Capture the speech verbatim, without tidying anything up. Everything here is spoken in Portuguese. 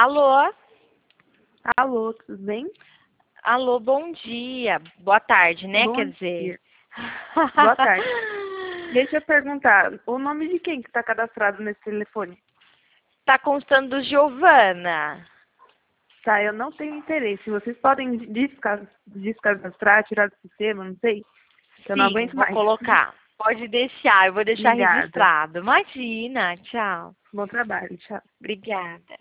Alô? Alô, tudo bem? Alô, bom dia. Boa tarde, né? Bom Quer dizer. dia. Boa tarde. Deixa eu perguntar, o nome de quem que está cadastrado nesse telefone? Tá constando do Giovana. Tá, eu não tenho interesse. Vocês podem desca- descadastrar, tirar do sistema, não sei? Que eu não Sim, aguento vou mais. colocar. Pode deixar, eu vou deixar Obrigada. registrado. Imagina, tchau. Bom trabalho, tchau. Obrigada.